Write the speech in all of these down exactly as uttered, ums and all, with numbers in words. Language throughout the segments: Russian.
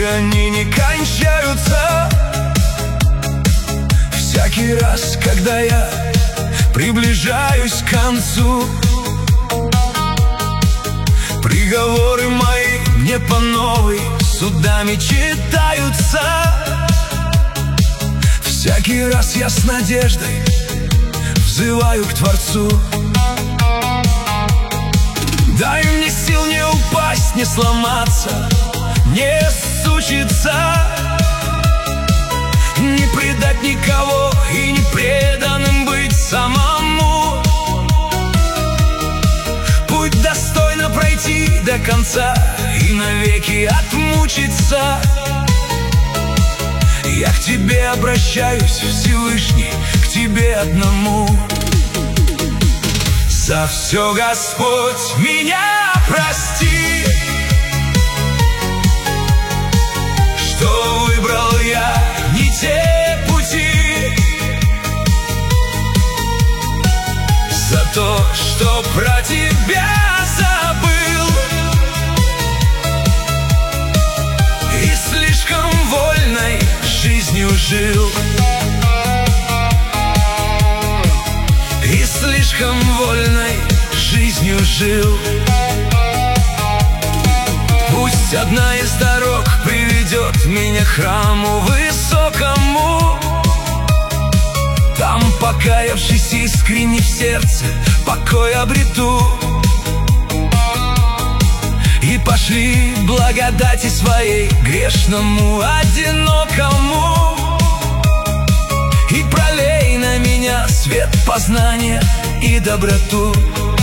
они не кончаются. Всякий раз, когда я приближаюсь к концу, приговоры мои мне по новой судами читаются. Всякий раз я с надеждой взываю к Творцу. Дай мне сил не упасть, не сломаться, не сучиться, не предать никого и не преданным быть самому. Путь достойно пройти до конца и навеки отмучиться. Я к тебе обращаюсь, Всевышний, к тебе одному. За все, Господь, меня прости, что выбрал я не те пути, за то, что про тебя забыл и слишком вольной жизнью жил, и слишком вольной жизнью жил. Пусть одна из дорог приведет меня к храму высокому. Там, покаявшись искренне в сердце, покой обрету. И пошли благодати своей грешному, одинокому. И пролей на меня свет познания и доброту.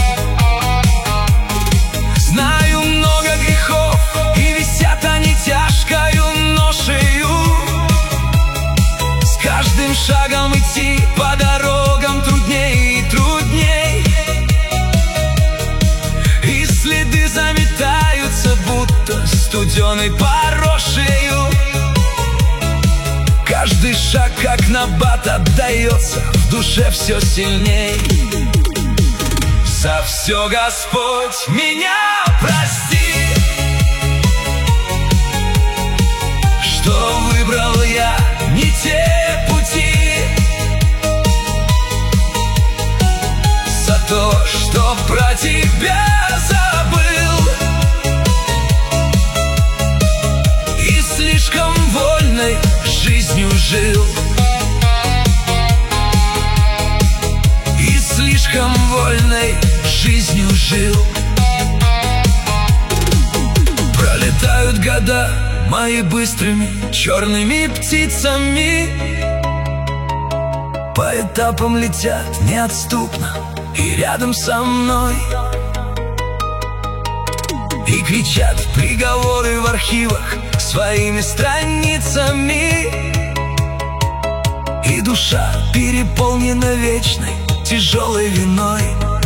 Знаю много грехов, и висят они тяжкою ношею. С каждым шагом идти по дорогам трудней и трудней. И следы заметаются, будто студеной порошею. Каждый шаг, как набат, отдается в душе все сильней. За все, Господь, меня прости, что выбрал я не те пути, за то, что про тебя забыл и слишком вольной жизнью жил, и слишком вольной жизнью жил. Пролетают года мои быстрыми черными птицами, по этапам летят неотступно и рядом со мной. И кричат приговоры в архивах своими страницами. И душа переполнена вечной тяжелой виной.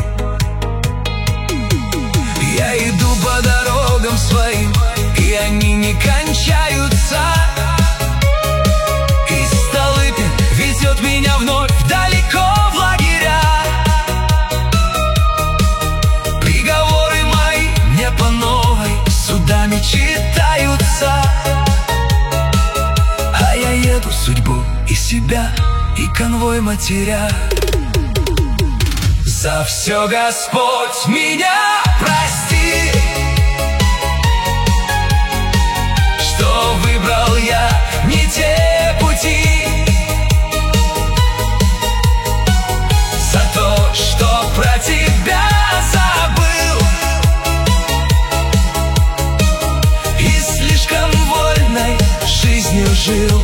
Я иду по дорогам своим, и они не кончаются. И Столыпин везет меня вновь далеко в лагеря. Приговоры мои мне по новой судами читаются. А я еду судьбу и себя, и конвой матеря. За все, Господь, меня прости, что выбрал я не те пути, за то, что про тебя забыл и слишком вольной жизнью жил.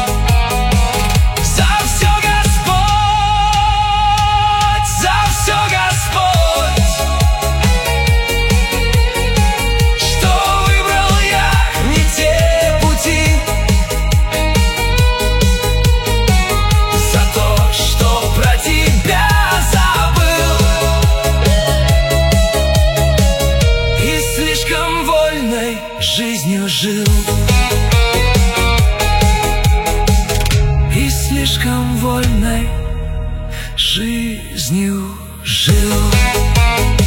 Жизнью жил и слишком вольной жизнью жил.